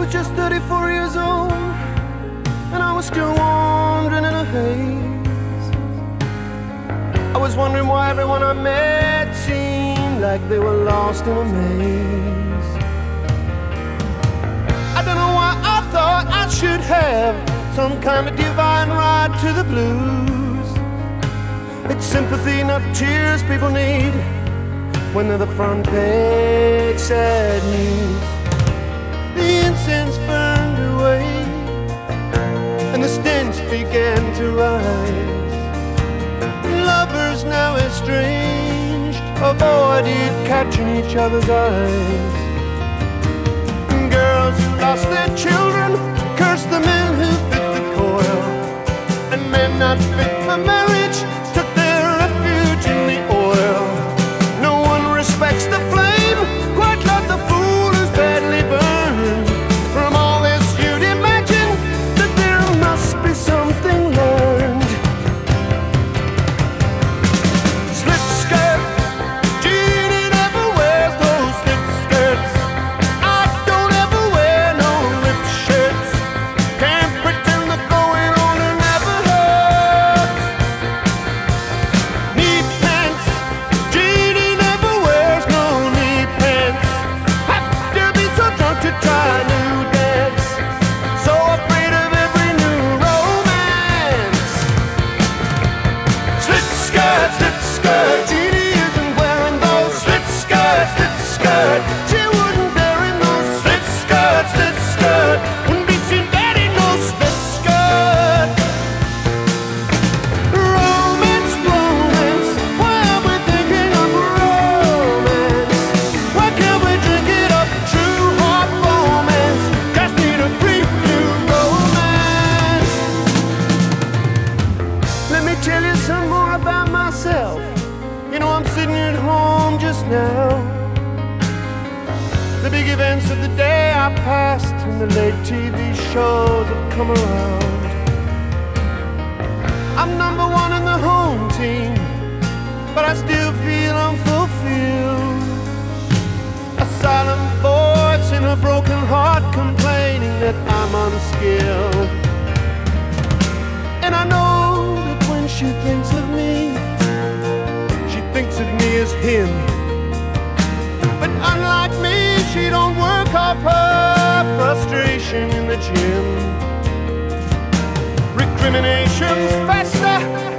just 34 years old, and I was still wandering in a haze. I was wondering why everyone I met seemed like they were lost in a maze. I don't know why I thought I should have some kind of divine ride to the blues. It's sympathy, not tears, people need when they're the front page sad news. The incense burned away and the stench began to rise. Lovers now estranged avoided catching each other's eyes. Girls who lost their children cursed the men who fit the coil, and men not fit for marriage took their refuge in the oil. No one respects the flame quite like the fool who's badly burned. From all this you'd imagine that there must be something learned. Slit skirt, Jeannie never wears those slit skirts. I don't ever wear no lip shirts. Can't pretend the going on her never hurts. Knee pants, Jeannie never wears no knee pants. Have to be so drunk to try a new dance. So afraid of every new romance. Slit skirt, Jeannie isn't wearing those slit skirts, She wouldn't dare in those slit skirts, Wouldn't be seen dead in those slit skirts. Romance, why are we thinking of romance? Why can't we drink it up, true heart romance? Just need a brief new romance. Let me tell you some more about myself. You know, I'm sitting at home just now. The big events of the day I passed and the late TV shows have come around. I'm number one in the home team, but I still feel unfulfilled. A silent voice in a broken heart complaining that I'm unskilled. And I know that when she thinks of me, she thinks of me as him. But unlike me, she don't work off her frustration in the gym. Recriminations fester